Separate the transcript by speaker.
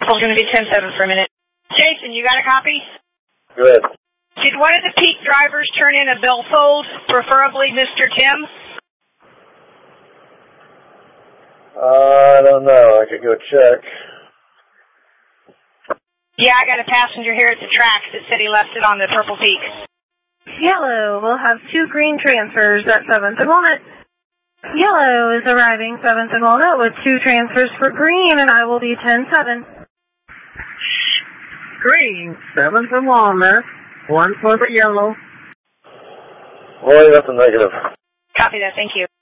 Speaker 1: Purple's going to be 10-7 for a minute. Jason, you got a copy?
Speaker 2: Good.
Speaker 1: Did one of the peak drivers turn in a billfold, preferably Mr. Tim?
Speaker 2: I don't know. I could go check.
Speaker 1: Yeah, I got a passenger here at the tracks that said he left it on the Purple Peak.
Speaker 3: Yellow will have 2 green transfers at 7th and Walnut. Yellow is arriving 7th and Walnut with 2 transfers for green, and I will be 10-7.
Speaker 4: Green, 7th and Walnut, 1 for the yellow.
Speaker 2: Boy, that's a negative.
Speaker 1: Copy that, thank you.